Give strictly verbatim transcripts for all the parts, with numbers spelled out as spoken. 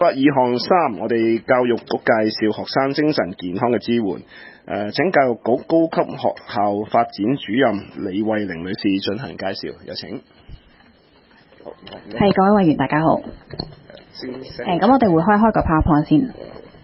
二項三，我哋教育局介紹學生精神健康嘅支援。誒、呃，請教育局高級學校發展主任李慧玲女士進行介紹，有請。 係，各位委員大家好。誒，咁我哋會開開個 PowerPoint 先。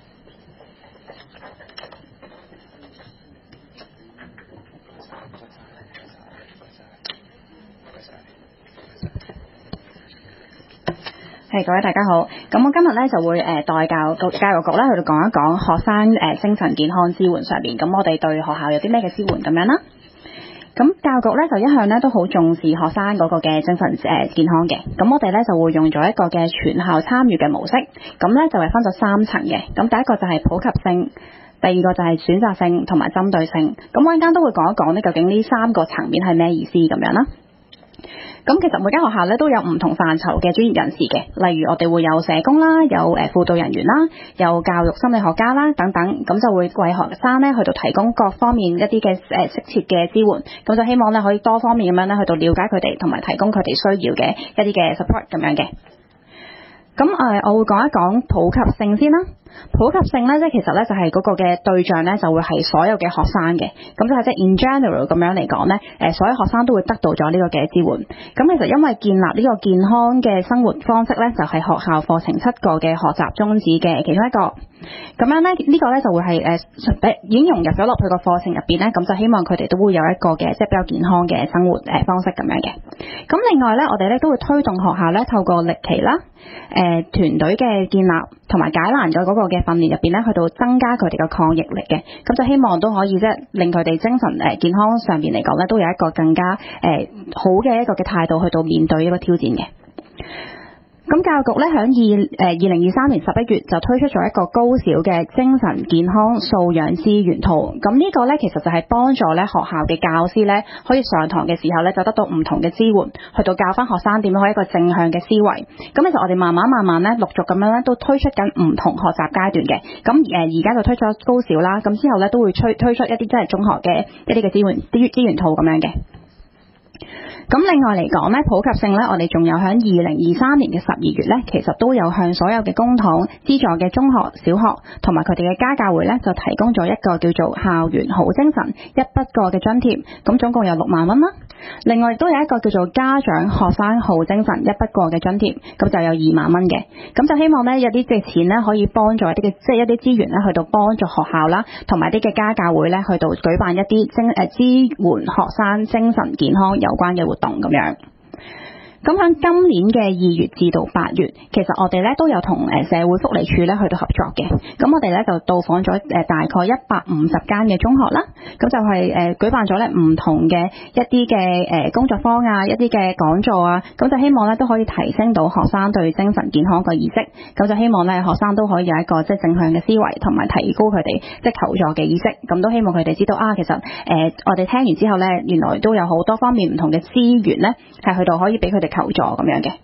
係，各位大家好。咁我今日咧就會誒、呃、代教局教育局咧去到講一講學生誒、呃、精神健康支援上面，咁我哋對學校有啲咩嘅支援咁樣啦。咁教育局咧就一向咧都好重視學生嗰個嘅精神誒、呃、健康嘅。咁我哋咧就會用咗一個嘅全校參與嘅模式。咁咧就係分咗三層嘅。咁第一個就係普及性，第二個就係選擇性同埋針對性。咁我陣間都會講一講呢，究竟呢三個層面係咩意思咁樣啦。咁其實每間學校咧都有唔同範疇嘅專業人士嘅，例如我哋會有社工啦，有誒輔導人員啦，有教育心理學家啦等等，咁就會為學生咧去到提供各方面一啲嘅誒適切嘅支援，咁就希望咧可以多方面咁樣咧去到了解佢哋，同埋提供佢哋需要嘅一啲嘅 support 咁樣嘅。咁誒、呃，我會講一講普及性先啦。普及性咧，即係其實咧就係嗰個嘅對象咧，就會係所有嘅學生嘅。咁就係即係 in general 咁樣嚟講咧，誒所有學生都會得到咗呢個嘅支援。咁其實因為建立呢個健康嘅生活方式咧，就係學校課程七個嘅學習宗旨嘅其中一個。咁樣咧，呢個咧就會係誒已經融入咗落去個課程入邊咧，咁就希望佢哋都會有一個嘅即係比較健康嘅生活誒方式咁樣嘅。咁另外咧，我哋咧都會推動學校咧透過歷奇啦、誒團隊嘅建立同埋解難咗嗰個嘅訓練入邊咧，去到增加佢哋嘅抗逆力嘅。咁就希望都可以即係令佢哋精神誒健康上邊嚟講咧，都有一個更加誒好嘅一個嘅態度去到面對呢個挑戰嘅。咁教育局咧喺二誒二零二三年十一月就推出咗一個高小嘅精神健康素養資源套。咁呢個咧其實就係幫助咧學校嘅教師咧可以上堂嘅時候咧就得到唔同嘅支援，去到教翻學生點樣可以一個正向嘅思維。咁其實我哋慢慢慢慢咧陸續咁樣咧都推出緊唔同學習階段嘅。咁誒而家就推出高小啦，咁之後咧都會推推出一啲即係中學嘅一啲嘅資源資資源套咁樣嘅。咁另外嚟講咧，普及性咧，我哋仲有喺二零二三年嘅十二月咧，其實都有向所有嘅公帑資助嘅中學、小學同埋佢哋嘅家教會咧，就提供咗一個叫做校園好精神一筆過嘅津貼，咁總共有六萬蚊啦。另外亦都有一個叫做家長學生好精神一筆過嘅津貼，咁就有二萬蚊嘅。咁就希望咧有啲嘅錢咧可以幫助一啲嘅即係一啲資源咧去到幫助學校啦，同埋啲嘅家教會咧去到舉辦一啲精誒支援學生精神健康有關嘅活動咁樣。咁喺今年嘅二月至到八月，其實我哋咧都有同誒社會福利署咧去到合作嘅。咁我哋咧就到訪咗誒大概一百五十間嘅中學啦。咁就係誒舉辦咗咧唔同嘅一啲嘅誒工作坊啊，一啲嘅講座啊。咁就希望咧都可以提升到學生對精神健康嘅意識。咁就希望咧學生都可以有一個即係正向嘅思維，同埋提高佢哋即係求助嘅意識。咁都希望佢哋知道啊，其實誒、呃、我哋聽完之後咧，原來都有好多方面唔同嘅資源咧，係去到可以俾佢哋求助咁樣嘅。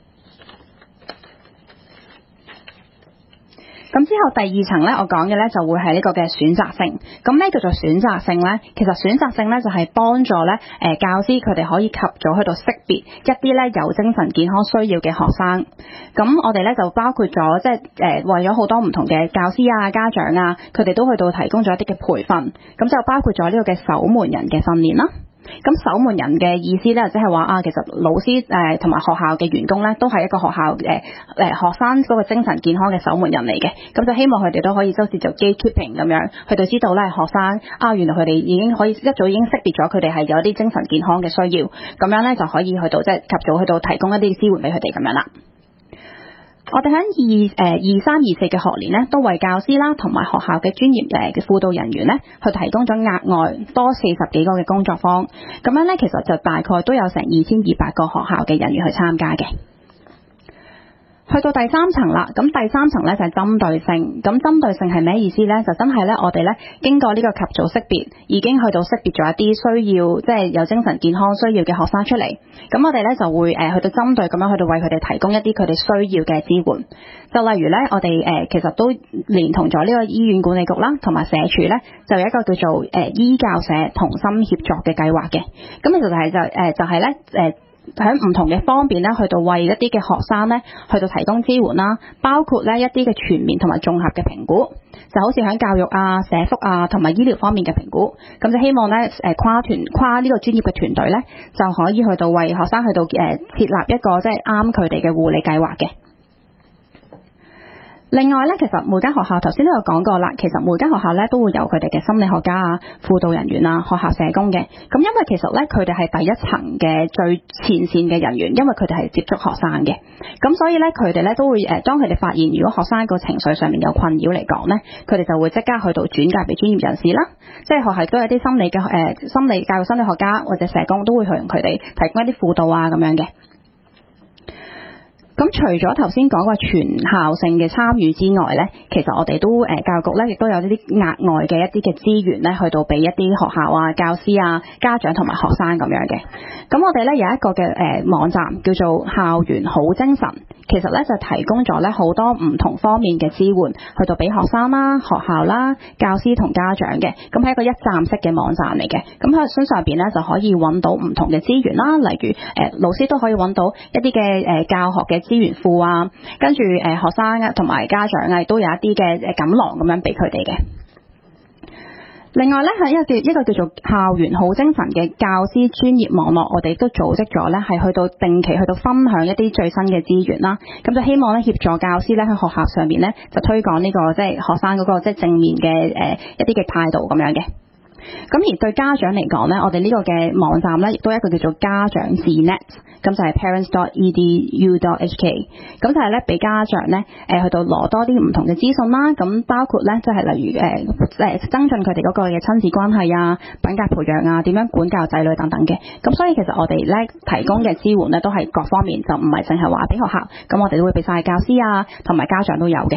咁之後第二層咧，我講嘅咧就會係呢個嘅選擇性。咁咩叫做選擇性咧？其實選擇性咧就係幫助咧誒教師佢哋可以及早去到識別一啲咧有精神健康需要嘅學生。咁我哋咧就包括咗即係誒為咗好多唔同嘅教師啊、家長啊，佢哋都去到提供咗一啲嘅培訓。咁就包括咗呢個嘅守門人嘅訓練啦。咁守門人嘅意思咧，即係話啊，其實老師誒同埋學校嘅員工咧，都係一個學校誒誒、呃、學生嗰個精神健康嘅守門人嚟嘅。咁就希望佢哋都可以周時做 gatekeeping 咁樣，去到知道咧學生啊，原來佢哋已經可以一早已經識別咗佢哋係有一啲精神健康嘅需要，咁樣咧就可以去到即係及早去到提供一啲支援俾佢哋咁樣啦。我哋喺二誒二三二四嘅學年咧，都為教師啦同埋學校嘅專業誒嘅輔導人員咧，去提供咗額外多四十幾個嘅工作坊，咁樣咧其實就大概都有成二千二百個學校嘅人員去參加嘅。去到第三層啦，咁第三層咧就係針對性。咁針對性係咩意思咧？就真係咧，我哋咧經過呢個及早識別，已經去到識別咗一啲需要，即係有精神健康需要嘅學生出嚟。咁我哋咧就會誒去到針對咁樣去到為佢哋提供一啲佢哋需要嘅支援。就例如咧，我哋誒其實都連同咗呢個醫院管理局啦，同埋社署咧，就有一個叫做誒醫教社同心協作嘅計劃嘅。咁其實就係就誒就係咧誒。 喺唔同嘅方面咧，去到為一啲嘅學生咧，去到提供支援啦，包括咧一啲嘅全面同埋綜合嘅評估，就好似喺教育啊、社福啊同埋醫療方面嘅評估，咁就希望咧誒跨團跨呢個專業嘅團隊咧，就可以去到為學生去到誒設立一個即係啱佢哋嘅護理計劃嘅。另外咧，其實每間學校頭先都有講過啦，其實每間學校咧都會有佢哋嘅心理學家啊、輔導人員啊、學校社工嘅。咁因為其實咧，佢哋係第一層嘅最前線嘅人員，因為佢哋係接觸學生嘅。咁所以咧，佢哋咧都會誒，當佢哋發現如果學生個情緒上面有困擾嚟講咧，佢哋就會即刻去到轉介俾專業人士啦。即係學校都有啲心理嘅誒、呃、心理教育心理學家或者社工都會向佢哋提供一啲輔導啊咁樣嘅。咁除咗頭先講過全校性嘅參與之外咧，其實我哋都誒、呃、教育局咧亦都有呢啲額外嘅一啲嘅資源咧，去到俾一啲學校啊、教師啊、家長同埋學生咁樣嘅。咁我哋咧有一個嘅誒、呃、網站叫做校園好精神，其實咧就提供咗咧好多唔同方面嘅支援，去到俾學生啦、學校啦、教師同家長嘅。咁係一個一站式嘅網站嚟嘅。咁喺身上邊咧就可以揾到唔同嘅資源啦，例如誒、呃、老師都可以揾到一啲嘅誒教學嘅資源庫啊，跟住誒、呃、學生啊同埋家長啊都有一啲嘅誒錦囊咁樣俾佢哋嘅。另外咧係一個叫一個叫做校園好精神嘅教師專業網絡，我哋都組織咗咧係去到定期去到分享一啲最新嘅資源啦。咁就希望咧協助教師咧喺學校上面咧就推廣呢、這個即係學生嗰個即係正面嘅誒、呃、一啲嘅態度咁樣嘅。咁而對家長嚟講咧，我哋呢個嘅網站咧亦都係一個叫做家長智 net， 咁就係 parents dot e d u dot h k， 咁就係咧俾家長咧誒去到攞多啲唔同嘅資訊啦。咁包括咧即係例如誒誒增進佢哋嗰個嘅親子關係啊、品格培養啊、點樣管教仔女等等嘅。咁所以其實我哋咧提供嘅支援咧都係各方面，就唔係淨係話俾學校，咁我哋都會俾晒教師啊同埋家長都有嘅。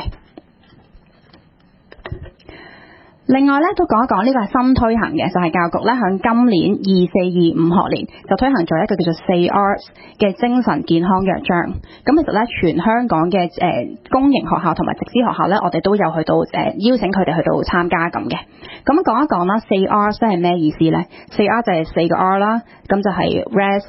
另外咧，都講一講呢個係新推行嘅，就係、是、教育局咧響今年二四二五學年就推行咗一個叫做四 R 嘅精神健康約章。咁其實咧，全香港嘅誒、呃、公營學校同埋直資學校咧，我哋都有去到誒、呃、邀請佢哋去到參加咁嘅。咁講一講啦，四 R 即係咩意思咧？四 R 就係四個 R 啦，咁就係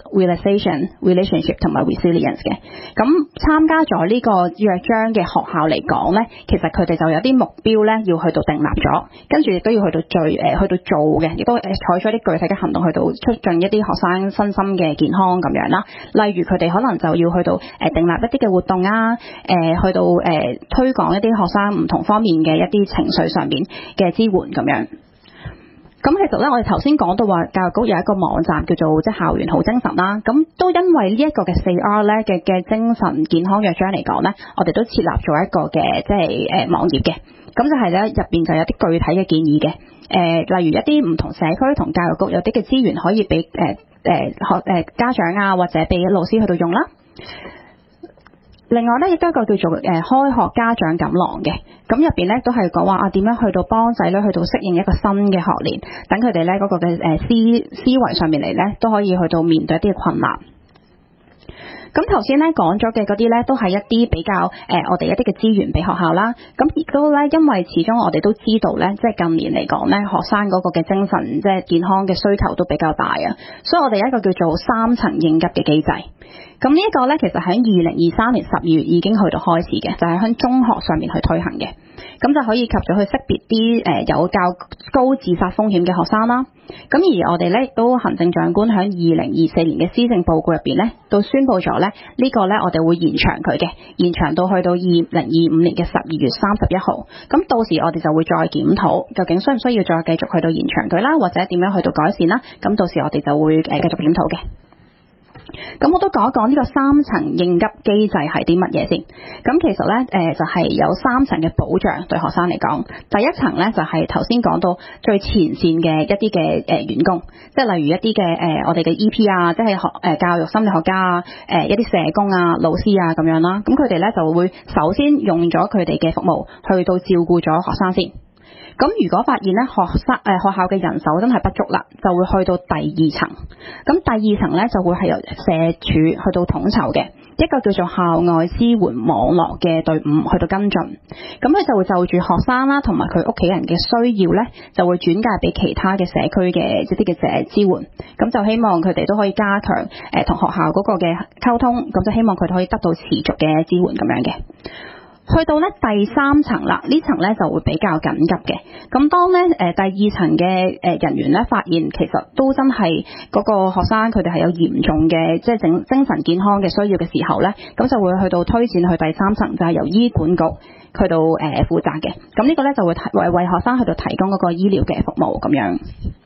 rest、realization、relationship 同埋 resilience 嘅。咁參加咗呢個約章嘅學校嚟講咧，其實佢哋就有啲目標咧，要去到訂立咗。跟住亦都要去到最誒、呃、去到做嘅，亦都誒採取一啲具體嘅行動去到促進一啲學生身心嘅健康咁樣啦。例如佢哋可能就要去到誒、呃、訂立一啲嘅活動啊，誒、呃、去到誒、呃、推廣一啲學生唔同方面嘅一啲情緒上面嘅支援咁樣。咁其實咧，我哋頭先講到話教育局有一個網站叫做即係校園好精神啦。咁都因為呢一個嘅四 R 咧嘅嘅精神健康約章嚟講咧，我哋都設立咗一個嘅即係誒、呃、網頁嘅。咁就係咧入邊就有啲具體嘅建議嘅。誒、呃，例如一啲唔同社區同教育局有啲嘅資源可以俾誒誒學誒家長啊，或者俾老師去到用啦。另外咧，亦都有一個叫做誒、呃、開學家長錦囊嘅，咁入邊咧都係講話啊點樣去到幫仔女去到適應一個新嘅學年，等佢哋咧嗰個嘅誒思思維上面嚟咧都可以去到面對一啲嘅困難。咁頭先咧講咗嘅嗰啲咧都係一啲比較誒、呃、我哋一啲嘅資源俾學校啦。咁亦都咧因為始終我哋都知道咧，即係近年嚟講咧，學生嗰個嘅精神即係健康嘅需求都比較大啊，所以我哋有一個叫做三層應急嘅機制。咁呢一個咧，其實喺二零二三年十二月已經去到開始嘅，就係、是、喺中學上面去推行嘅。咁就可以及早去識別啲誒、呃、有較高自殺風險嘅學生啦。咁而我哋咧亦都行政長官喺二零二四年嘅施政報告入邊咧，都宣布咗咧呢、這個咧我哋會延長佢嘅，延長到去到二零二五年嘅十二月三十一號。咁到時我哋就會再檢討，究竟需唔需要再繼續去到延長佢啦，或者點樣去到改善啦。咁到時我哋就會誒、呃、繼續檢討嘅。咁我都講一講呢個三層應急機制係啲乜嘢先。咁其實咧，誒、呃、就係、是、有三層嘅保障對學生嚟講。第一層咧就係頭先講到最前線嘅一啲嘅誒員工，即係例如一啲嘅誒我哋嘅 E P 啊，即係學誒教育心理學家啊，誒、呃、一啲社工啊、老師啊咁樣啦。咁佢哋咧就會首先用咗佢哋嘅服務去到照顧咗學生先。咁如果發現咧學生誒、呃、學校嘅人手真係不足啦，就會去到第二層。咁第二層咧就會係由社署去到統籌嘅。 一個叫做校外支援網絡嘅隊伍去到跟進。咁佢就會就住學生啦同埋佢屋企人嘅需要咧，就會轉介俾其他嘅社區嘅一啲嘅誒支援。咁就希望佢哋都可以加強誒同學校嗰個嘅溝通，咁就希望佢哋可以得到持續嘅支援咁樣嘅。去到咧第三層啦，呢層咧就會比較緊急嘅。咁當咧誒、呃、第二層嘅誒人員咧發現其實都真係嗰個學生佢哋係有嚴重嘅即係整精神健康嘅需要嘅時候咧，咁就會去到推薦去第三層，就係、是、由醫管局去到誒、呃、負責嘅。咁呢個咧就會提為為學生去到提供嗰個醫療嘅服務咁樣。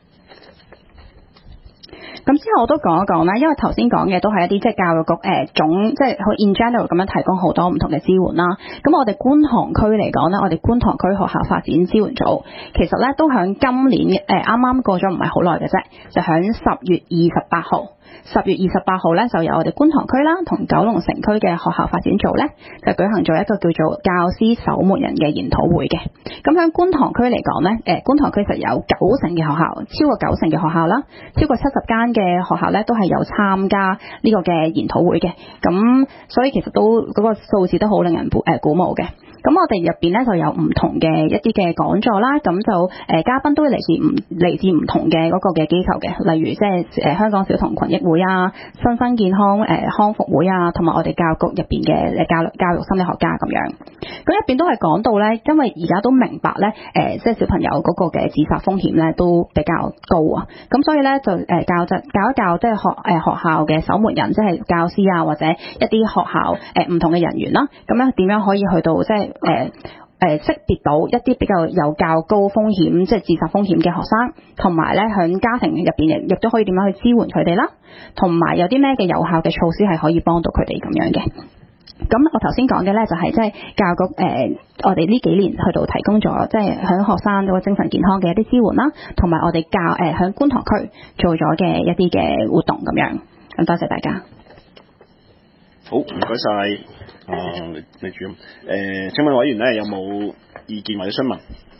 咁之後我都講一講啦，因為頭先講嘅都係一啲即係教育局誒、呃、總即係去 in general 咁樣提供好多唔同嘅支援啦。咁我哋觀塘區嚟講咧，我哋觀塘區學校發展支援組其實咧都響今年誒啱啱過咗唔係好耐嘅啫，就響十月二十八號。十月二十八號咧，就有我哋觀塘區啦，同九龍城區嘅學校發展組咧，就舉行咗一個叫做教師守門人嘅研討會嘅。咁喺觀塘區嚟講咧，誒觀塘區實有九成嘅學校，超過九成嘅學校啦，超過七十間嘅學校咧，都係有參加呢個嘅研討會嘅。咁所以其實都嗰、那個數字都好令人誒鼓舞嘅。咁我哋入邊咧就有唔同嘅一啲嘅講座啦，咁就誒、呃、嘉賓都會嚟自唔嚟自唔同嘅嗰個嘅機構嘅，例如即係誒香港小童群益會啊、新生健康誒、呃、康復會啊，同埋我哋教育局入邊嘅誒教育教育心理學家咁樣。咁入邊都係講到咧，因為而家都明白咧，誒、呃、即係小朋友嗰個嘅自殺風險咧都比較高啊，咁所以咧就誒、呃、教就教一教即係學誒、呃、學校嘅守門人，即係教師啊或者一啲學校誒唔、呃、同嘅人員啦，咁樣點樣可以去到即係。誒誒、呃、識別到一啲比較有較高風險即係自殺風險嘅學生，同埋咧響家庭入邊亦亦都可以點樣去支援佢哋啦，同埋有啲咩嘅有效嘅措施係可以幫到佢哋咁樣嘅。咁我頭先講嘅咧就係即係教育局誒、呃，我哋呢幾年去到提供咗即係響學生嗰個精神健康嘅一啲支援啦，同埋我哋教誒響觀塘區做咗嘅一啲嘅活動咁樣。咁多謝大家。 好，唔該晒。啊，李李主任，誒、呃，請問委員咧有冇意見或者詢問？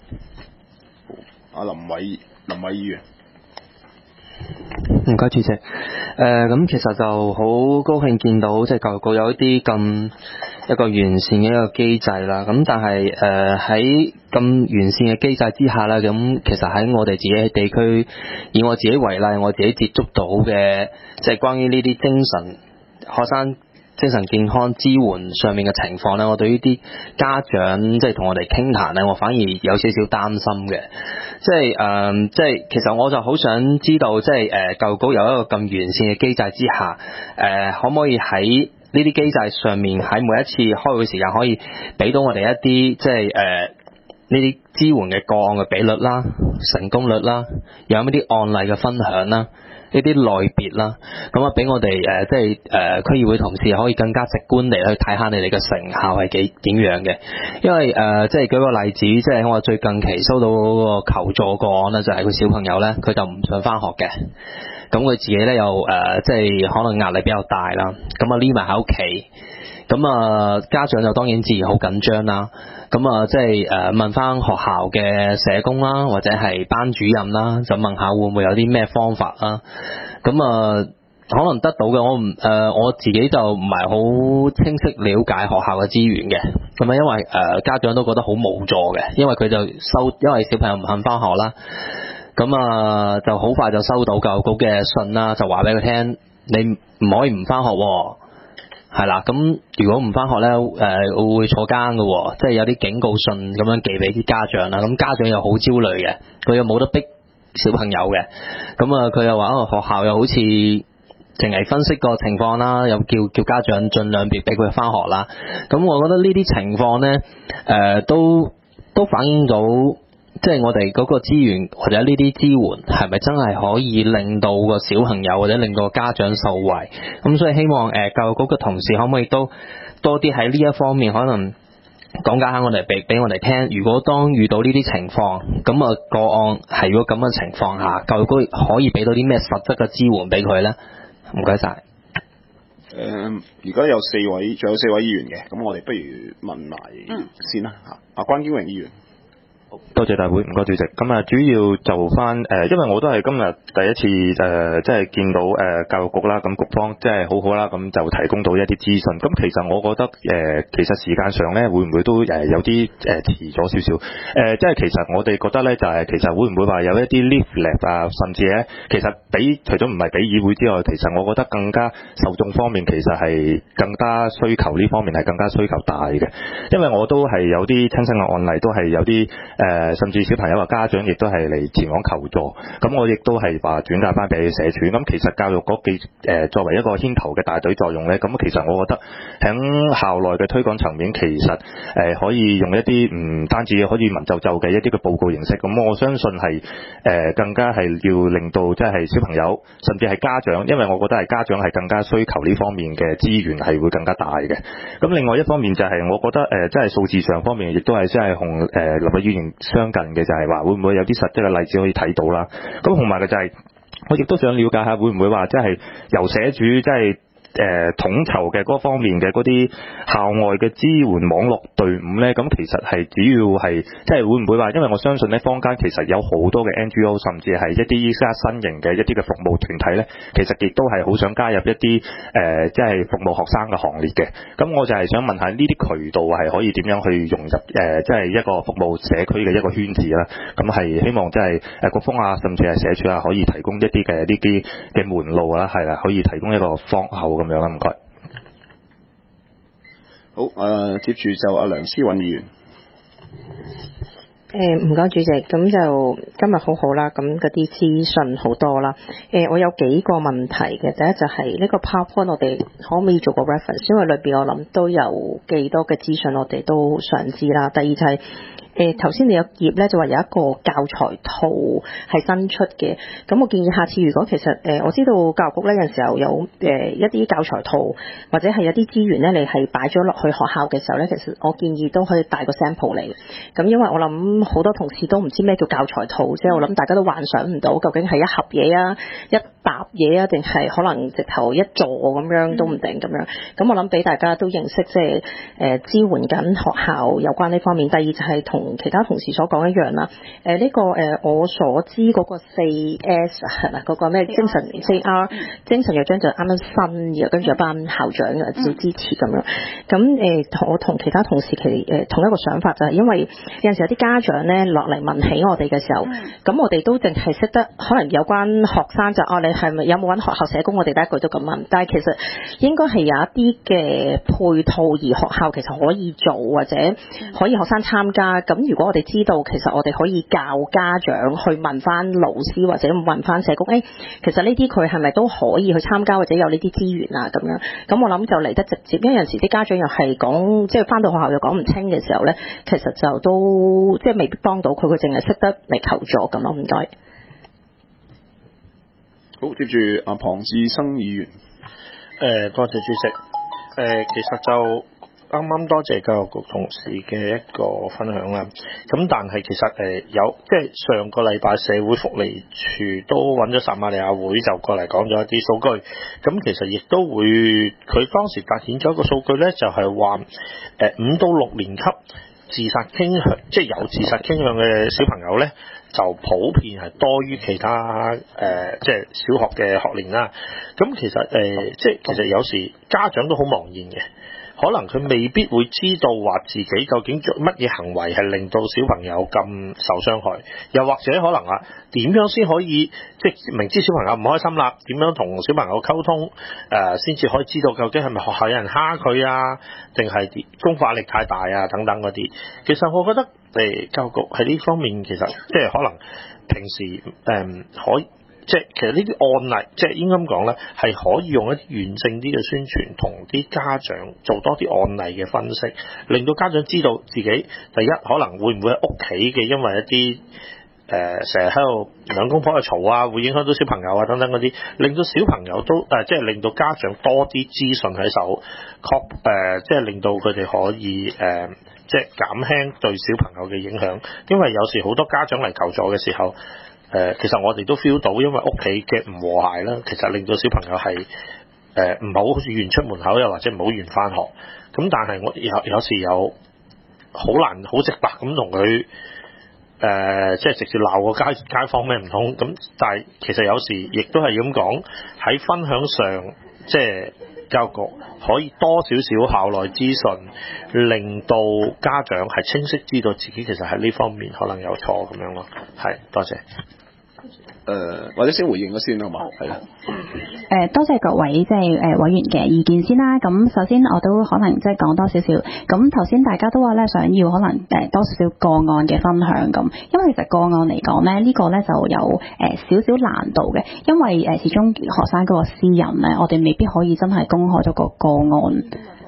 阿林偉林偉議員， 唔該主席。誒、呃，咁其實就好高興見到即係教育局有一啲咁一個完善嘅一個機制啦。咁但係誒喺咁完善嘅機制之下啦，咁其實喺我哋自己嘅地區，以我自己為例，我自己接觸到嘅即係關於呢啲精神學生精神健康支援上面嘅情況咧，我對於啲家長即係同我哋傾談咧，我反而有少少擔心嘅。即係誒、呃，即係其實我就好想知道，即係誒、呃、教育局有一個咁完善嘅機制之下，誒、呃、可唔可以喺呢啲機制上面喺每一次開會時間可以俾到我哋一啲即係誒呢啲支援嘅個案嘅比率啦、成功率啦，有冇啲案例嘅分享啦？呢啲類別啦，咁啊俾我哋誒、呃、即係誒、呃、區議會同事可以更加直觀地去睇下你哋嘅成效係幾點樣嘅。因為誒、呃、即係舉個例子，即係我最近期收到嗰個求助個案咧，就係、是、個小朋友咧，佢就唔想返學嘅，咁佢自己咧又誒、呃、即係可能壓力比較大啦，咁啊匿埋喺屋企，咁啊家長就當然自然好緊張啦。咁啊，即係誒問翻學校嘅社工啦，或者係班主任啦，就問下會唔會有啲咩方法啦。咁啊，可能得到嘅我唔誒、呃、我自己就唔係好清晰了解學校嘅資源嘅。咁啊，因為誒、呃、家長都覺得好無助嘅，因為佢就收，因為小朋友唔肯翻學啦。咁啊，就好快就收到教育局嘅信啦，就話俾佢聽，你唔可以唔翻學喎。係啦，咁如果唔翻學咧，誒、呃、會坐監嘅，即係有啲警告信咁樣寄俾啲家長啦。咁家長又好焦慮嘅，佢又冇得逼小朋友嘅。咁啊，佢又話啊，學校又好似淨係分析個情況啦，又叫叫家長盡量別俾佢翻學啦。咁我覺得呢啲情況咧，誒、呃、都都反映到。即係我哋嗰個資源或者呢啲支援係咪真係可以令到個小朋友或者令到家長受惠？咁所以希望誒、呃、教育局嘅同事可唔可以都多啲喺呢一方面可能講解下我哋俾俾我哋聽。如果當遇到呢啲情況，咁啊個案係如果咁嘅情況下，教育局可以俾到啲咩實質嘅支援俾佢咧？唔該晒。 誒，而家有四位，仲有四位議員嘅，咁我哋不如問埋先啦嚇。阿關堅榮議員。 多謝大會，唔該主席。咁啊，主要就翻誒、呃，因為我都係今日第一次誒、呃，即係見到誒、呃、教育局啦，咁局方即係好好啦，咁就提供到一啲資訊。咁其實我覺得誒、呃，其實時間上咧，會唔會都誒有啲誒、呃、遲咗少少？誒、呃，即係其實我哋覺得咧，就係、是、其實會唔會話有一啲 leaflet 啊，甚至咧，其實比除咗唔係俾議會之外，其實我覺得更加受眾方面其實係更加需求呢方面係更加需求大嘅，因為我都係有啲親身嘅案例，都係有啲。誒、呃，甚至小朋友嘅家長亦都係嚟前往求助，咁我亦都係話轉介翻俾社署。咁其實教育局嘅誒作為一個牽頭嘅大隊作用咧，咁其實我覺得喺校內嘅推廣層面，其實誒、呃、可以用一啲唔單止可以文縐縐嘅一啲嘅報告形式。咁我相信係誒、呃、更加係要令到即係小朋友，甚至係家長，因為我覺得係家長係更加需求呢方面嘅資源係會更加大嘅。咁另外一方面就係我覺得誒即係數字上方面，亦都係即係同誒立法議員相近嘅，就係話會唔會有啲實質嘅例子可以睇到啦？咁同埋嘅就係、是、我亦都想了解下，會唔會話即係由社署即係誒、呃、統籌嘅嗰方面嘅嗰啲校外嘅支援網絡隊伍咧？咁其實係主要係即係會唔會話？因為我相信咧，坊間其實有好多嘅 N G O， 甚至係一啲依家新型嘅一啲嘅服務團體咧，其實亦都係好想加入一啲誒、呃、即係服務學生嘅行列嘅。咁我就係想問下呢啲渠道係可以點樣去融入誒、呃、即係一個服務社區嘅一個圈子啦。咁係希望即係誒局方啊，甚至係社署啊，可以提供一啲嘅呢啲嘅門路啦，係啦，可以提供一個方口咁樣啦，唔該。 好，誒、呃，接住就阿梁思韻議員。 誒唔該主席，咁就今日好好啦，咁嗰啲資訊好多啦。誒、呃、我有幾個問題嘅，第一就係呢個 PowerPoint 我哋可唔可以做個 reference，因為裏邊我諗都有幾多嘅資訊我哋都想知啦。第二就係、是。誒頭先你有頁咧就話有一個教材套係新出嘅，咁我建議下次如果其實誒、呃、我知道教育局咧有陣時候有誒、呃、一啲教材套或者係有啲資源咧，你係擺咗落去學校嘅時候咧，其實我建議都可以帶個 sample 嚟。咁因為我諗好多同事都唔知咩叫教材套，即係我諗大家都幻想唔到究竟係一盒嘢啊、一沓嘢啊，定係可能直頭一座咁樣都唔定咁樣。咁我諗俾大家都認識即係誒、呃、支援緊學校有關呢方面。第二就係同同其他同事所講一樣啦，誒、呃、呢、這個誒、呃、我所知嗰個四 S 係咪嗰個咩精神四 R 精神藥章就啱啱新嘅，跟住有班校長嘅支支持咁樣。咁誒、呃、我同其他同事其誒、呃、同一個想法就係，因為有陣時有啲家長咧落嚟問起我哋嘅時候，咁、嗯、我哋都淨係識得可能有關學生就哦、啊、你係咪有冇揾學校社工？我哋第一句都咁問，但係其實應該係有一啲嘅配套，而學校其實可以做或者可以學生參加。咁如果我哋知道，其實我哋可以教家長去問翻老師或者問翻社工，誒、哎，其實呢啲佢係咪都可以去參加或者有呢啲資源啊咁樣？咁我諗就嚟得直接，因為有陣時啲家長又係講，即係翻到學校又講唔清嘅時候咧，其實就都即係未必幫到佢，佢淨係識得嚟求助咁咯。唔該。 好，接住阿龐智生議員。 誒、呃，多謝主席。誒、呃，其實就。啱啱多謝教育局同事嘅一個分享啦。咁但係其實誒有即係上個禮拜社會福利署都揾咗撒瑪利亞會就過嚟講咗一啲數據。咁其實亦都會佢當時凸顯咗一個數據咧，就係話誒五到六年級自殺傾向，即係有自殺傾向嘅小朋友咧，就普遍係多於其他誒、呃、即係小學嘅學年啦。咁其實誒、呃、即係其實有時家長都好茫然嘅。可能佢未必會知道話自己究竟做乜嘢行為係令到小朋友咁受傷害，又或者可能啊點樣先可以即係明知小朋友唔開心啦，點樣同小朋友溝通誒先至可以知道究竟係咪學校有人蝦佢啊，定係功課壓力太大啊等等嗰啲。其實我覺得誒、呃、教育局喺呢方面其實即係可能平時誒、呃、可以。即係其實呢啲案例，即係應該咁講咧，係可以用一啲完整啲嘅宣傳，同啲家長做多啲案例嘅分析，令到家長知道自己第一可能會唔會喺屋企嘅，因為一啲誒成日喺度兩公婆嘅嘈啊，會影響到小朋友啊等等嗰啲，令到小朋友都誒、呃、即係令到家長多啲資訊喺手，確誒、呃、即係令到佢哋可以誒、呃、即係減輕對小朋友嘅影響，因為有時好多家長嚟求助嘅時候。誒、呃，其實我哋都 feel 到，因為屋企嘅唔和諧啦，其實令到小朋友係誒唔好好似願出門口，又或者唔好願返學。咁但係我有有時有好難好直白咁同佢誒即係直接鬧個街街坊咩唔通咁，但係其實有時亦都係咁講喺分享上，即係教育局可以多少少校內資訊，令到家長係清晰知道自己其實喺呢方面可能有錯咁樣咯。係，多謝。 誒、呃，或者先回應咗先好嘛？係啦。 誒、多謝各位即係誒委員嘅意見先啦。咁首先我都可能即係講多少少。咁頭先大家都話咧，想要可能誒多少少個案嘅分享咁，因為其實個案嚟講咧，呢個咧就有誒少少難度嘅，因為誒始終學生嗰個私隱咧，我哋未必可以真係公開咗個個案。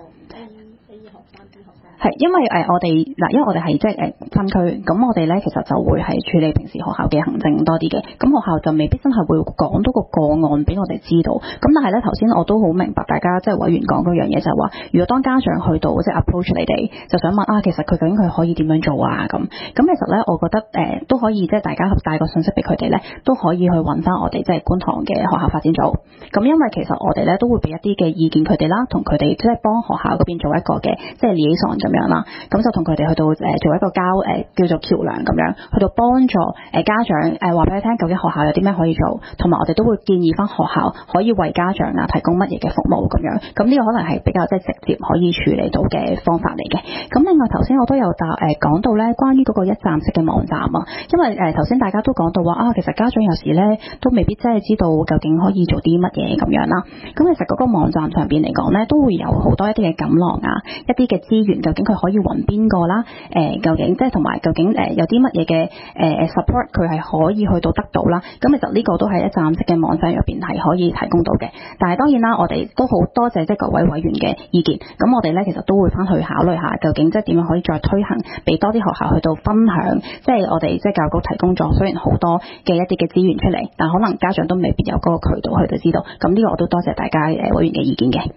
係，因為誒、呃、我哋嗱，因為我哋係即係誒分區，咁我哋咧其實就會係處理平時學校嘅行政多啲嘅，咁學校就未必真係會講到個個案俾我哋知道。咁但係咧頭先我都好明白大家即係委員講嗰樣嘢就係話，如果當家長去到即係 approach 你哋，就想問啊，其實佢究竟佢可以點樣做啊咁。咁其實咧，我覺得誒、呃、都可以即係大家帶個信息俾佢哋咧，都可以去揾翻我哋即係觀塘嘅學校發展組。咁因為其實我哋咧都會俾一啲嘅意見佢哋啦，同佢哋即係幫學校嗰邊做一個嘅即係 liaison咁樣啦，咁就同佢哋去到誒做一個交誒、呃、叫做橋梁咁樣，去到幫助誒家長誒話俾你聽，究竟學校有啲咩可以做，同埋我哋都會建議翻學校可以為家長啊提供乜嘢嘅服務咁樣。咁呢個可能係比較即係直接可以處理到嘅方法嚟嘅。咁另外頭先我都有答誒講到咧關於嗰個一站式嘅網站啊，因為誒頭先大家都講到話啊，其實家長有時咧都未必真係知道究竟可以做啲乜嘢咁樣啦。咁其實嗰個網站上邊嚟講咧，都會有好多一啲嘅錦囊啊，一啲嘅資源，究竟佢可以揾邊個啦？誒、呃，究竟即係同埋究竟誒、呃、有啲乜嘢嘅誒 support 佢係可以去到得到啦？咁其實呢個都係一站式嘅網站入邊係可以提供到嘅。但係當然啦，我哋都好多謝即係各位委員嘅意見。咁我哋咧其實都會翻去考慮下，究竟即係點樣可以再推行，俾多啲學校去到分享。即係我哋即係教育局提供咗雖然好多嘅一啲嘅資源出嚟，但可能家長都未必有嗰個渠道去到知道。咁呢個我都多謝大家誒委員嘅意見嘅。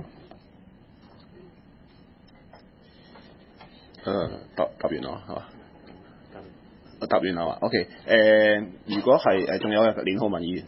誒、呃、答答完啦，係嘛？答完啦嘛 ？OK，誒、呃，如果係誒，仲有連浩文議員。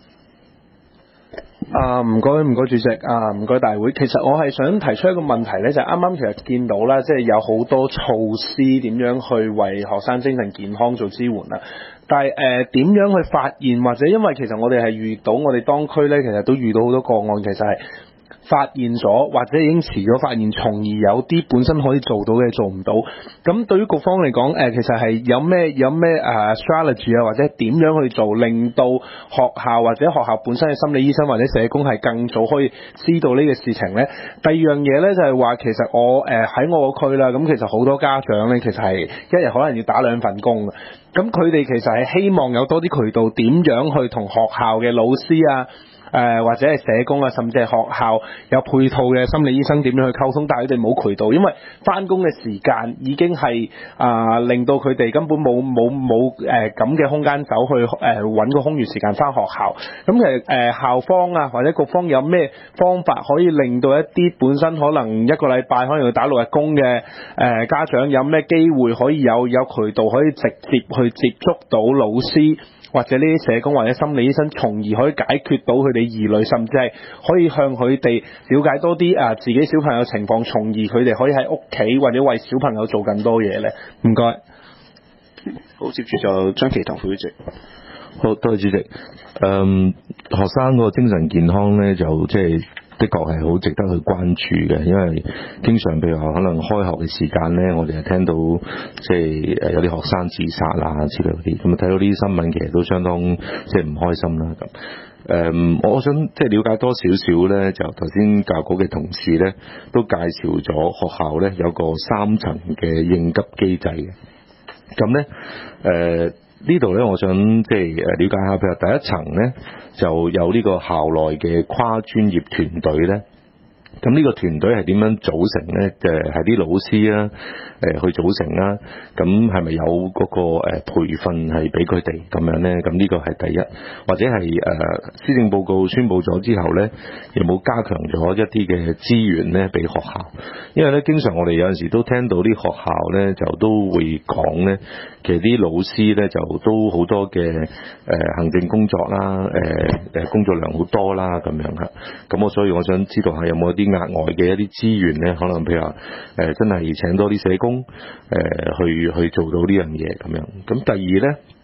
啊，唔該唔該主席，啊唔該大會。其實我係想提出一個問題咧，就係啱啱其實見到啦，即係有好多措施點樣去為學生精神健康做支援啦。但係誒點樣去發現，或者因為其實我哋係遇到我哋當區咧，其實都遇到好多個案，其實係發現咗或者已經遲咗發現，從而有啲本身可以做到嘅做唔到。咁對於局方嚟講，誒其實係有咩有咩誒 strategy 啊，或者點樣去做，令到學校或者學校本身嘅心理醫生或者社工係更早可以知道呢個事情呢？第二樣嘢呢，就係話，其實我誒喺我個區啦，咁其實好多家長呢，其實係一日可能要打兩份工嘅。咁佢哋其實係希望有多啲渠道，點樣去同學校嘅老師啊，誒、呃、或者係社工啊，甚至係學校有配套嘅心理醫生點樣去溝通，但係佢哋冇渠道，因為翻工嘅時間已經係啊、呃、令到佢哋根本冇冇冇誒咁嘅空間走去誒揾、呃、個空餘時間翻學校。咁其實誒校方啊或者局方有咩方法可以令到一啲本身可能一個禮拜可能要打六日工嘅誒、呃、家長有咩機會可以有有渠道可以直接去接觸到老師或者呢啲社工或者心理醫生，從而可以解決到佢哋疑慮，甚至係可以向佢哋了解多啲啊自己小朋友情況，從而佢哋可以喺屋企或者為小朋友做更多嘢咧。唔該。 好，接住就張其堂副主席。 好，多謝主席。誒、嗯，學生個精神健康咧，就即係的確係好值得去關注嘅，因為經常譬如話可能開學嘅時間咧，我哋係聽到即係誒有啲學生自殺啦之類嗰啲，咁啊睇到呢啲新聞其實都相當即係唔開心啦咁。誒、嗯，我想即係了解多少少咧，就頭先教育局嘅同事咧都介紹咗學校咧有個三層嘅應急機制嘅，咁咧誒。呢度咧，我想即係誒了解下，譬如第一層咧就有呢個校內嘅跨專業團隊咧。咁呢個團隊係點樣組成咧？誒係啲老師啊，誒去組成啦。咁係咪有嗰個誒培訓係俾佢哋咁樣咧？咁呢個係第一，或者係誒施政報告宣佈咗之後咧，有冇加強咗一啲嘅資源咧俾學校？因為咧，經常我哋有陣時都聽到啲學校咧就都會講咧，其實啲老師咧就都好多嘅誒行政工作啦，誒誒工作量好多啦咁樣嚇。咁我所以我想知道下有冇一啲額外嘅一啲資源咧，可能譬如話誒、呃、真係請多啲社工誒、呃、去去做到呢樣嘢咁樣。咁第二咧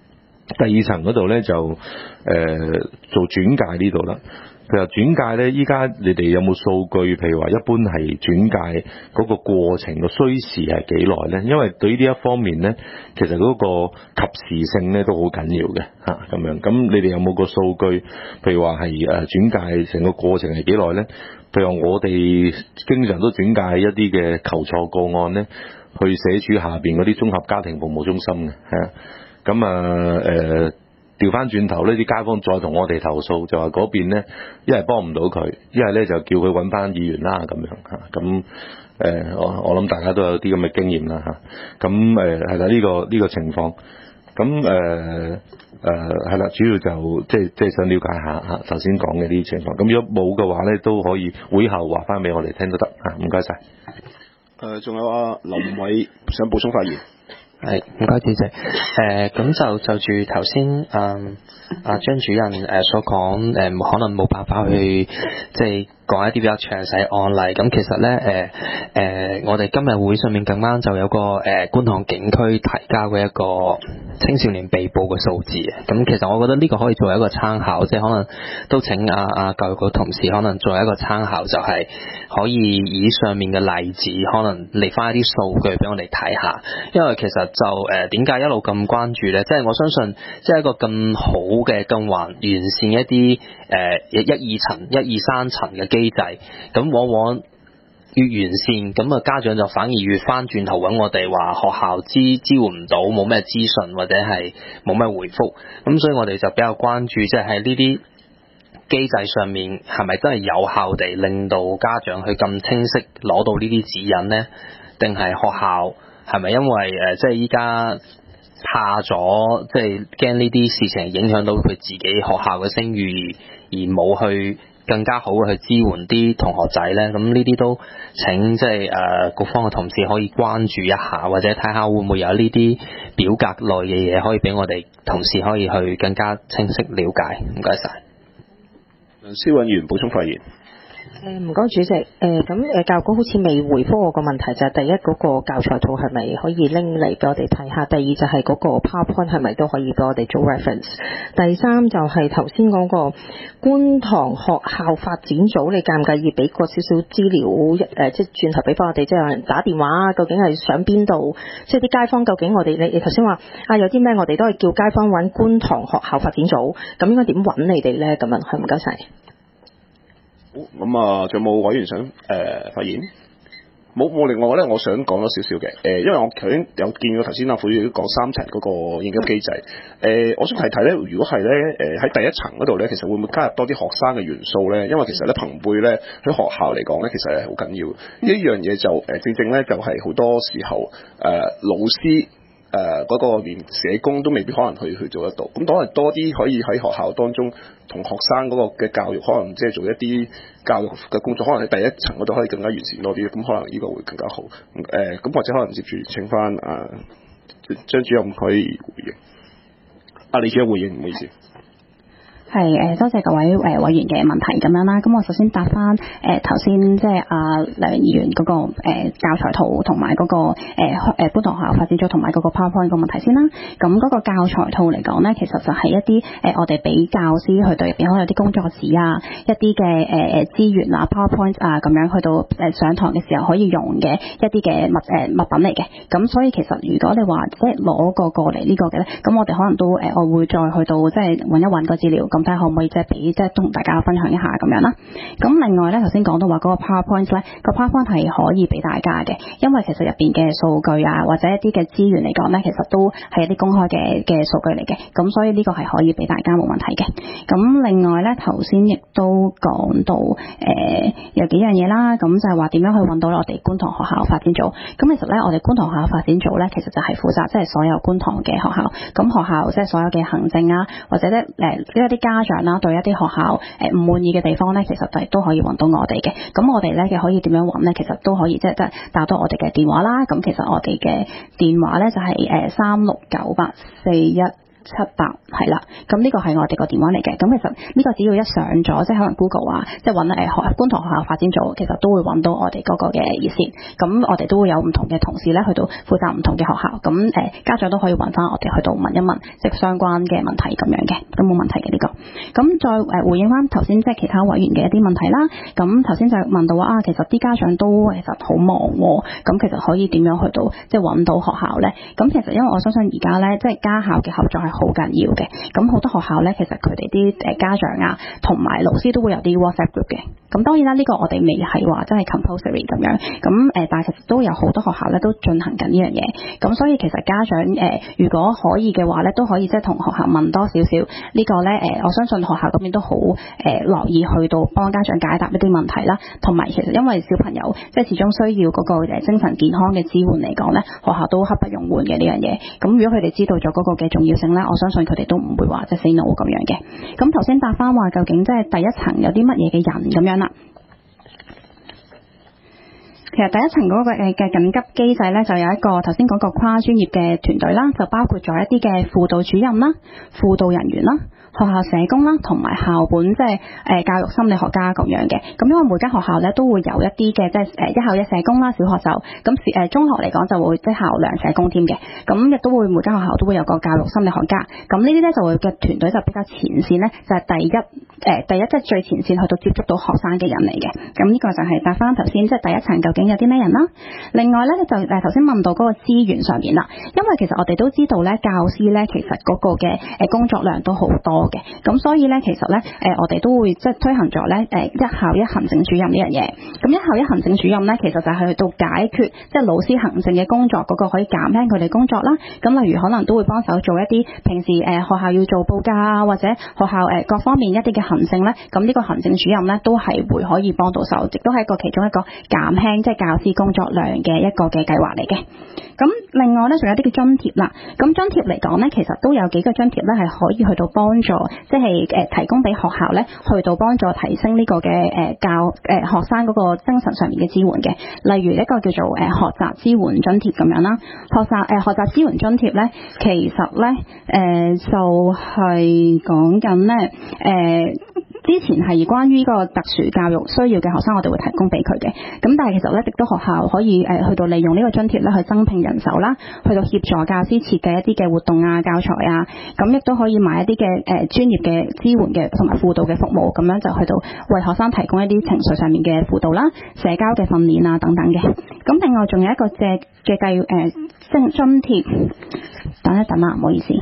第二層嗰度咧就誒、呃、做轉介呢度啦。譬如轉介咧，依家你哋有冇數據？譬如話一般係轉介嗰個過程個需時係幾耐咧？因為對於呢一方面咧，其實嗰個及時性咧都好緊要嘅嚇咁樣。咁你哋有冇個數據？譬如話係誒轉介成個過程係幾耐咧？譬如話我哋經常都轉介一啲嘅求助個案咧，去社署下邊嗰啲綜合家庭服務中心嘅嚇。咁啊誒。調翻轉頭呢啲街坊再同我哋投訴，就話嗰邊咧一係幫唔到佢，一係咧就叫佢揾翻議員啦咁樣嚇。咁誒，我我諗大家都有啲咁嘅經驗啦嚇。咁誒係啦，呢個呢個情況。咁誒誒係啦，主要就即係即係想了解下嚇頭先講嘅呢啲情況。咁如果冇嘅話咧，都可以會後話翻俾我哋聽都得嚇。唔該晒。 誒，仲有啊林偉想補充發言。 係，唔該主席。誒、呃，咁就就住頭先誒阿張主任誒、呃、所講誒、呃，可能冇辦法去即係講一啲比較詳細案例。咁其實咧誒誒，我哋今日會上面咁啱就有個誒、呃、觀塘警區提交嘅一個青少年被捕嘅數字啊。咁其實我覺得呢個可以作為一個參考，即係可能都請阿、啊、阿、啊、教育局同事可能作為一個參考，就係可以以上面嘅例子，可能列翻一啲數據俾我哋睇下。因為其實就誒點解一路咁關注咧？即係我相信，即係一個咁好嘅、咁完完善一啲誒、呃、一二層、一二三層嘅機制，咁往往越完善，咁啊家長就反而越翻轉頭揾我哋話學校支支援唔到，冇咩資訊或者係冇咩回覆，咁所以我哋就比較關注，即係喺呢啲機制上面係咪真係有效地令到家長去咁清晰攞到呢啲指引呢？定係學校係咪因為誒即係依家怕咗，即係驚呢啲事情影響到佢自己學校嘅聲譽，而冇去更加好嘅去支援啲同學仔呢？咁呢啲都請即係誒局方嘅同事可以關注一下，或者睇下會唔會有呢啲表格類嘅嘢可以俾我哋同事可以去更加清晰了解。唔該晒。 梁思韻議員補充發言。 誒唔該主席，誒咁誒教育局好似未回覆我個問題，就係、是、第一嗰、那個教材套係咪可以拎嚟俾我哋睇下？第二就係嗰個 PowerPoint 係咪都可以俾我哋做 reference？ 第三就係頭先嗰個觀塘學校發展組，你介唔介意俾個少少資料？誒、呃、即係轉頭俾翻我哋，即係有人打電話，究竟係上邊度？即係啲街坊究竟我哋你你頭先話啊有啲咩我哋都係叫街坊揾觀塘學校發展組，咁應該點揾你哋咧？咁樣係唔該晒。 咁啊，仲有冇委員想誒、呃、發言？冇，我另外咧，我想講多少少嘅誒，因為我頭先有見到頭先阿副議員講三層嗰個應急機制，誒、呃，我想提提咧，如果係咧誒喺第一層嗰度咧，其實會唔會加入多啲學生嘅元素咧？因為其實咧朋輩咧喺學校嚟講咧，其實係好緊要呢一樣嘢就誒、呃、正正咧就係、是、好多時候誒、呃、老師。誒嗰、呃那個連社工都未必可能去去做得到，咁可能多啲可以喺學校當中同學生嗰個嘅教育，可能即係做一啲教育嘅工作，可能喺第一層嗰度可以更加完善多啲，咁可能呢個會更加好。誒、呃、咁或者可能接住請翻啊張主任可以回應。啊，李主任回應，唔好意思。 係誒，多謝各位誒委員嘅問題咁樣啦。咁我首先答翻誒頭先即係阿梁議員嗰個誒教材圖同埋嗰個誒誒觀塘學校發展組同埋嗰個 PowerPoint 個問題先啦。咁嗰個教材圖嚟講咧，其實就係一啲誒我哋俾教師去對入邊可能有啲工作紙啊，一啲嘅誒誒資源啊 PowerPoint 啊咁樣去到誒上堂嘅時候可以用嘅一啲嘅物誒物品嚟嘅。咁所以其實如果你話即係攞個過嚟呢個嘅咧，咁我哋可能都誒我會再去到即係揾一揾個資料。咁睇下可唔可以即係俾即係同大家分享一下咁樣啦。咁另外咧，頭先講到話嗰個 PowerPoint 咧，個 PowerPoint 係可以俾大家嘅，因為其實入邊嘅數據啊，或者一啲嘅資源嚟講咧，其實都係一啲公開嘅嘅數據嚟嘅。咁所以呢個係可以俾大家冇問題嘅。咁另外咧，頭先亦都講到誒、呃、有幾樣嘢啦。咁就係話點樣去揾到我哋觀塘學校發展組。咁其實咧，我哋觀塘學校發展組咧，其實就係負責即係所有觀塘嘅學校。咁學校即係所有嘅行政啊，或者咧誒一啲家長啦，對一啲學校誒唔滿意嘅地方咧，其實就都可以揾到我哋嘅。咁我哋咧嘅可以點樣揾咧？其實都可以即係即係打到我哋嘅電話啦。咁其實我哋嘅電話咧就係誒三六九八四一七八係啦，咁呢個係我哋個電話嚟嘅。咁其實呢個只要一上咗，即係可能 Google 啊，即係揾誒學觀塘學校發展組，其實都會揾到我哋嗰個嘅熱線。咁我哋都會有唔同嘅同事咧去到負責唔同嘅學校。咁誒、呃、家長都可以揾翻我哋去到問一問即係相關嘅問題咁樣嘅，咁冇問題嘅呢、這個。咁再誒、呃、回應翻頭先即係其他委員嘅一啲問題啦。咁頭先就問到話啊，其實啲家長都其實好忙喎、啊，咁其實可以點樣去到即係揾到學校咧？咁其實因為我相信而家咧，即係家校嘅合作係好緊要嘅。咁好多學校咧，其實佢哋啲誒家長啊，同埋老師都會有啲 WhatsApp group 嘅。咁當然啦，呢、這個我哋未係話真係 compulsory 咁樣。咁誒，但係其實都有好多學校咧都進行緊呢樣嘢。咁所以其實家長誒、呃，如果可以嘅話咧，都可以即係同學校問多少少呢個咧誒，我相信學校嗰邊都好誒樂意去到幫家長解答一啲問題啦。同埋其實因為小朋友即係始終需要嗰個誒精神健康嘅支援嚟講咧，學校都刻不容緩嘅呢樣嘢。咁如果佢哋知道咗嗰個嘅重要性咧，我相信佢哋都唔會話即係 say no 咁樣嘅。咁頭先答翻話，究竟即係第一層有啲乜嘢嘅人咁樣啦？其實第一層嗰個嘅嘅緊急機制咧，就有一個頭先講個跨專業嘅團隊啦，就包括咗一啲嘅輔導主任啦、輔導人員啦、學校社工啦，同埋校本即係誒教育心理學家咁樣嘅。咁因為每間學校咧都會有一啲嘅即係誒一校一社工啦，小學就咁誒中學嚟講就會即係校兩社工添嘅。咁亦都會每間學校都會有個教育心理學家。咁呢啲咧就會嘅團隊就比較前線咧，就係、是、第一誒、呃、第一即係最前線去到接觸到學生嘅人嚟嘅。咁呢個就係答翻頭先即係第一層究竟有啲咩人啦。另外咧就誒頭先問到嗰個資源上面啦，因為其實我哋都知道咧教師咧其實嗰個嘅誒工作量都好多嘅，咁所以咧其實咧誒我哋都會即係推行咗咧誒一校一行政主任呢樣嘢。咁一校一行政主任咧其實就係去到解決即係老師行政嘅工作嗰個可以減輕佢哋工作啦。咁例如可能都會幫手做一啲平時誒學校要做報價啊，或者學校誒各方面一啲嘅行政咧，咁呢個行政主任咧都係會可以幫到手，亦都係一個其中一個減輕即係教師工作量嘅一個嘅計劃嚟嘅。咁另外咧仲有啲嘅津貼啦，咁津貼嚟講咧其實都有幾個津貼咧係可以去到幫助，即係誒提供俾學校咧去到幫助提升呢個嘅誒教誒學生嗰個精神上面嘅支援嘅。例如一個叫做誒學習支援津貼咁樣啦，學習誒學習支援津貼咧其實咧誒就係講緊咧誒之前係關於呢個特殊教育需要嘅學生，我哋會提供俾佢嘅。咁但係其實咧，亦都學校可以誒去到利用呢個津貼咧去增聘人手啦，去到協助教師設計一啲嘅活動啊、教材啊，咁亦都可以買一啲嘅誒專業嘅支援嘅同埋輔導嘅服務，咁樣就去到為學生提供一啲情緒上面嘅輔導啦、社交嘅訓練啊等等嘅。咁另外仲有一個借嘅計誒津津貼，等一等啊，唔好意思。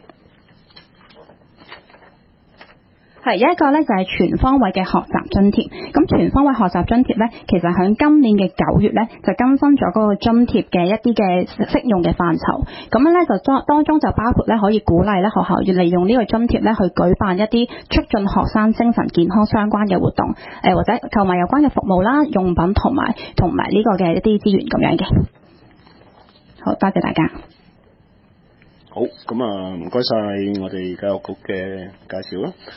係有一個咧就係全方位嘅學習津貼，咁全方位學習津貼咧，其實喺今年嘅九月咧就更新咗嗰個津貼嘅一啲嘅適用嘅範疇，咁樣咧就當當中就包括咧可以鼓勵咧學校要利用呢個津貼咧去舉辦一啲促進學生精神健康相關嘅活動，誒或者購買有關嘅服務啦、用品同埋同埋呢個嘅一啲資源咁樣嘅。好，多謝大家。 好，咁啊唔該晒我哋教育局嘅介紹啦。